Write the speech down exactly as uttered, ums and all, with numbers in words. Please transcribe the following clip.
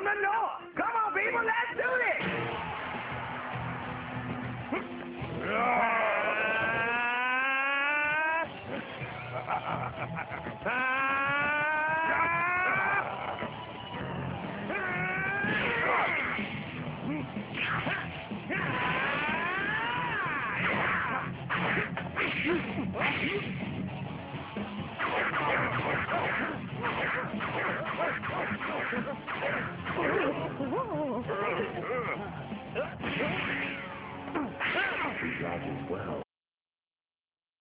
from the north. Come on, people, let's do this. Well.